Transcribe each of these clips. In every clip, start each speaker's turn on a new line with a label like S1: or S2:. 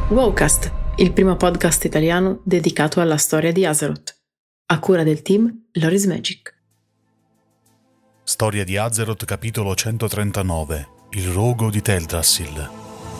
S1: Wowcast, il primo podcast italiano dedicato alla storia di Azeroth, a cura del team Loris Magic.
S2: Storia di Azeroth, capitolo 139, il rogo di Teldrassil.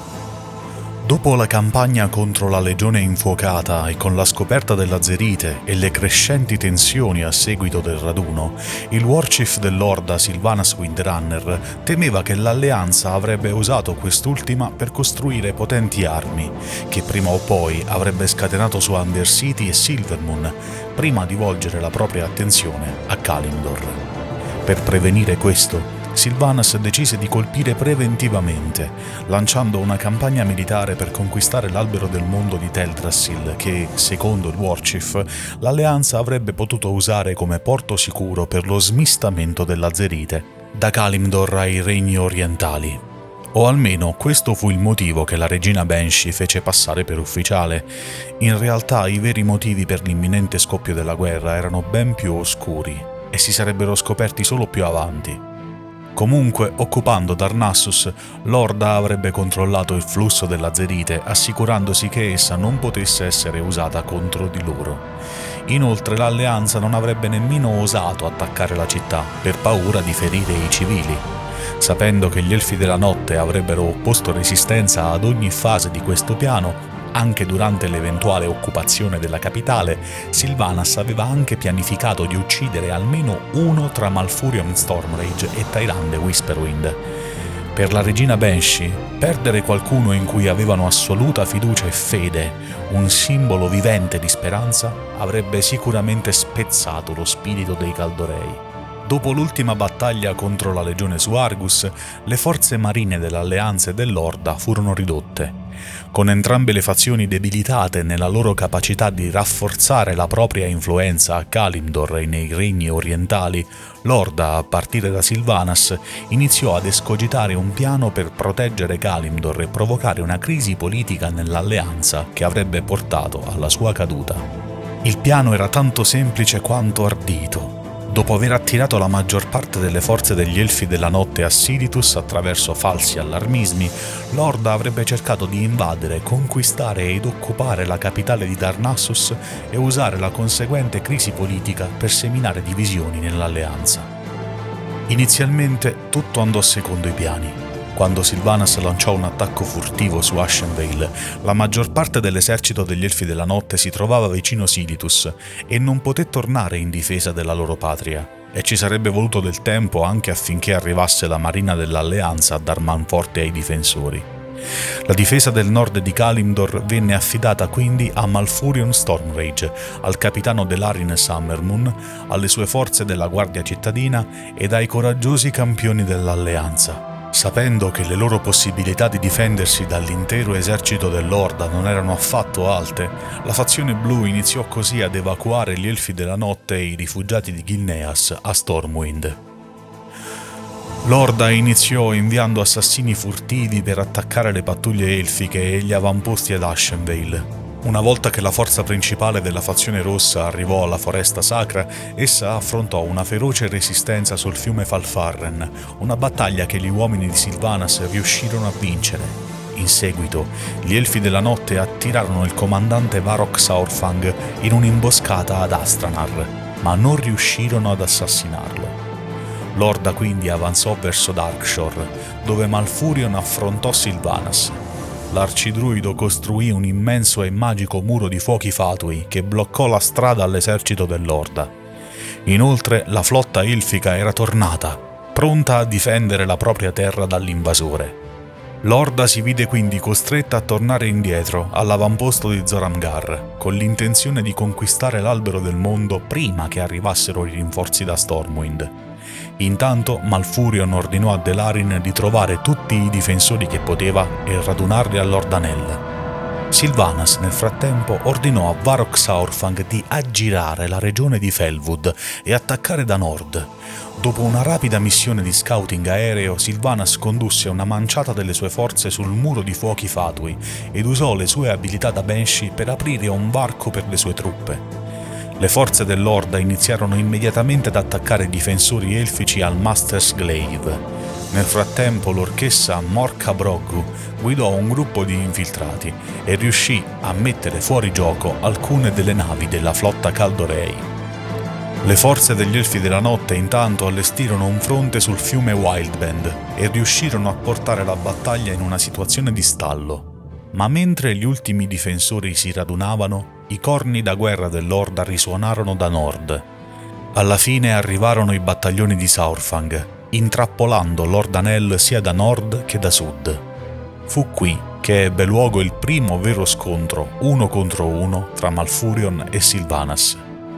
S2: Dopo la campagna contro la Legione Infuocata e con la scoperta dell'Azerite e le crescenti tensioni a seguito del raduno, il Warchief dell'Orda Sylvanas Windrunner temeva che l'Alleanza avrebbe usato quest'ultima per costruire potenti armi, che prima o poi avrebbe scatenato su Undercity e Silvermoon, prima di volgere la propria attenzione a Kalimdor. Per prevenire questo, Sylvanas decise di colpire preventivamente, lanciando una campagna militare per conquistare l'albero del mondo di Teldrassil che, secondo il Warchief, l'Alleanza avrebbe potuto usare come porto sicuro per lo smistamento dell'Azerite da Kalimdor ai regni orientali. O almeno questo fu il motivo che la regina Banshee fece passare per ufficiale. In realtà i veri motivi per l'imminente scoppio della guerra erano ben più oscuri e si sarebbero scoperti solo più avanti. Comunque, occupando Darnassus, l'Orda avrebbe controllato il flusso dell'Azerite, assicurandosi che essa non potesse essere usata contro di loro. Inoltre l'Alleanza non avrebbe nemmeno osato attaccare la città, per paura di ferire i civili. Sapendo che gli Elfi della Notte avrebbero opposto resistenza ad ogni fase di questo piano, anche durante l'eventuale occupazione della capitale, Sylvanas aveva anche pianificato di uccidere almeno uno tra Malfurion Stormrage e Tyrande Whisperwind. Per la regina Banshee, perdere qualcuno in cui avevano assoluta fiducia e fede, un simbolo vivente di speranza, avrebbe sicuramente spezzato lo spirito dei Kaldorei. Dopo l'ultima battaglia contro la legione su Argus, le forze marine dell'Alleanza e dell'Orda furono ridotte. Con entrambe le fazioni debilitate nella loro capacità di rafforzare la propria influenza a Kalimdor e nei regni orientali, l'Orda, a partire da Sylvanas, iniziò ad escogitare un piano per proteggere Kalimdor e provocare una crisi politica nell'Alleanza che avrebbe portato alla sua caduta. Il piano era tanto semplice quanto ardito. Dopo aver attirato la maggior parte delle forze degli Elfi della Notte a Silitus attraverso falsi allarmismi, l'Orda avrebbe cercato di invadere, conquistare ed occupare la capitale di Darnassus e usare la conseguente crisi politica per seminare divisioni nell'Alleanza. Inizialmente tutto andò secondo i piani. Quando Sylvanas lanciò un attacco furtivo su Ashenvale, la maggior parte dell'esercito degli Elfi della Notte si trovava vicino Silitus e non poté tornare in difesa della loro patria, e ci sarebbe voluto del tempo anche affinché arrivasse la marina dell'Alleanza a dar manforte ai difensori. La difesa del nord di Kalimdor venne affidata quindi a Malfurion Stormrage, al capitano dell'Arin Summermoon, alle sue forze della guardia cittadina ed ai coraggiosi campioni dell'Alleanza. Sapendo che le loro possibilità di difendersi dall'intero esercito dell'Orda non erano affatto alte, la fazione blu iniziò così ad evacuare gli Elfi della Notte e i rifugiati di Gilneas a Stormwind. L'Orda iniziò inviando assassini furtivi per attaccare le pattuglie elfiche e gli avamposti ad Ashenvale. Una volta che la forza principale della fazione rossa arrivò alla foresta sacra, essa affrontò una feroce resistenza sul fiume Falfarren, una battaglia che gli uomini di Sylvanas riuscirono a vincere. In seguito, gli Elfi della Notte attirarono il comandante Varrock Saurfang in un'imboscata ad Astranar, ma non riuscirono ad assassinarlo. L'Orda quindi avanzò verso Darkshore, dove Malfurion affrontò Sylvanas. L'arcidruido costruì un immenso e magico muro di fuochi fatui che bloccò la strada all'esercito dell'Orda. Inoltre la flotta elfica era tornata, pronta a difendere la propria terra dall'invasore. L'Orda si vide quindi costretta a tornare indietro all'avamposto di Zoramgar, con l'intenzione di conquistare l'albero del mondo prima che arrivassero i rinforzi da Stormwind. Intanto Malfurion ordinò a Delarin di trovare tutti i difensori che poteva e radunarli all'Ordanel. Sylvanas nel frattempo ordinò a Varrock Saurfang di aggirare la regione di Felwood e attaccare da nord. Dopo una rapida missione di scouting aereo, Sylvanas condusse una manciata delle sue forze sul muro di fuochi fatui ed usò le sue abilità da Banshee per aprire un varco per le sue truppe. Le forze dell'Orda iniziarono immediatamente ad attaccare i difensori elfici al Master's Glaive. Nel frattempo l'orchessa Morka Broggu guidò un gruppo di infiltrati e riuscì a mettere fuori gioco alcune delle navi della flotta Kaldorei. Le forze degli Elfi della Notte intanto allestirono un fronte sul fiume Wildband e riuscirono a portare la battaglia in una situazione di stallo. Ma mentre gli ultimi difensori si radunavano, i corni da guerra dell'Orda risuonarono da nord. Alla fine arrivarono i battaglioni di Saurfang, intrappolando Lord Anel sia da nord che da sud. Fu qui che ebbe luogo il primo vero scontro 1 contro 1 tra Malfurion e Sylvanas.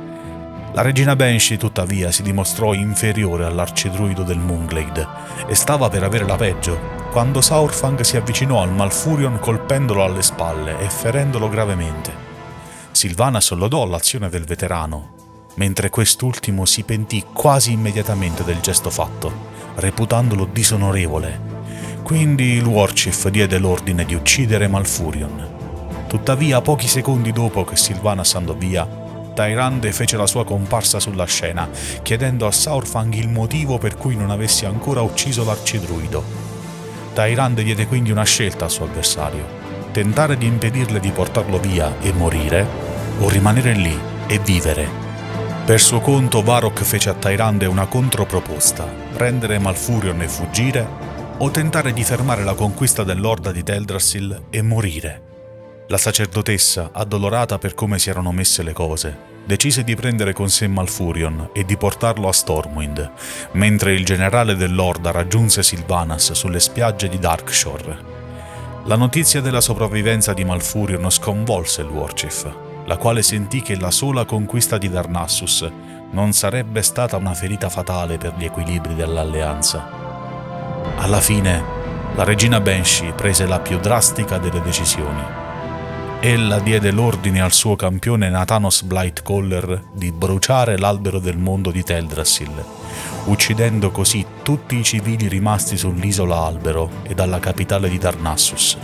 S2: La regina Banshee tuttavia si dimostrò inferiore all'arcidruido del Moonglade e stava per avere la peggio, quando Saurfang si avvicinò al Malfurion colpendolo alle spalle e ferendolo gravemente. Sylvanas lodò l'azione del veterano, mentre quest'ultimo si pentì quasi immediatamente del gesto fatto, reputandolo disonorevole. Quindi il Warchief diede l'ordine di uccidere Malfurion. Tuttavia, pochi secondi dopo che Sylvanas andò via, Tyrande fece la sua comparsa sulla scena, chiedendo a Saurfang il motivo per cui non avesse ancora ucciso l'arcidruido. Tyrande diede quindi una scelta al suo avversario: tentare di impedirle di portarlo via e morire, o rimanere lì e vivere. Per suo conto Varrock fece a Tyrande una controproposta: prendere Malfurion e fuggire, o tentare di fermare la conquista dell'Orda di Teldrassil e morire. La sacerdotessa, addolorata per come si erano messe le cose, decise di prendere con sé Malfurion e di portarlo a Stormwind, mentre il generale dell'Orda raggiunse Sylvanas sulle spiagge di Darkshore. La notizia della sopravvivenza di Malfurion sconvolse il Warchief, la quale sentì che la sola conquista di Darnassus non sarebbe stata una ferita fatale per gli equilibri dell'alleanza. Alla fine, la regina Banshee prese la più drastica delle decisioni. Ella diede l'ordine al suo campione Nathanos Blightcaller di bruciare l'albero del mondo di Teldrassil, uccidendo così tutti i civili rimasti sull'isola Albero e dalla capitale di Darnassus.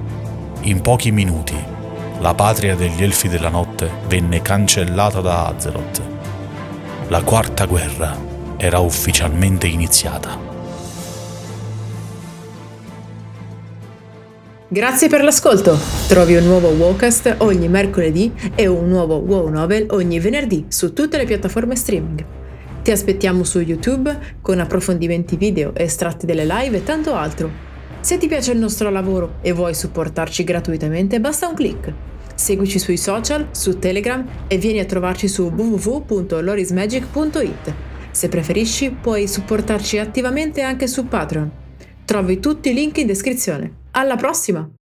S2: In pochi minuti, la patria degli Elfi della Notte venne cancellata da Azeroth. La Quarta Guerra era ufficialmente iniziata.
S1: Grazie per l'ascolto! Trovi un nuovo WoWcast ogni mercoledì e un nuovo WoW Novel ogni venerdì su tutte le piattaforme streaming. Ti aspettiamo su YouTube con approfondimenti video, estratti delle live e tanto altro. Se ti piace il nostro lavoro e vuoi supportarci gratuitamente, basta un click. Seguici sui social, su Telegram e vieni a trovarci su www.lorismagic.it. Se preferisci, puoi supportarci attivamente anche su Patreon. Trovi tutti i link in descrizione. Alla prossima!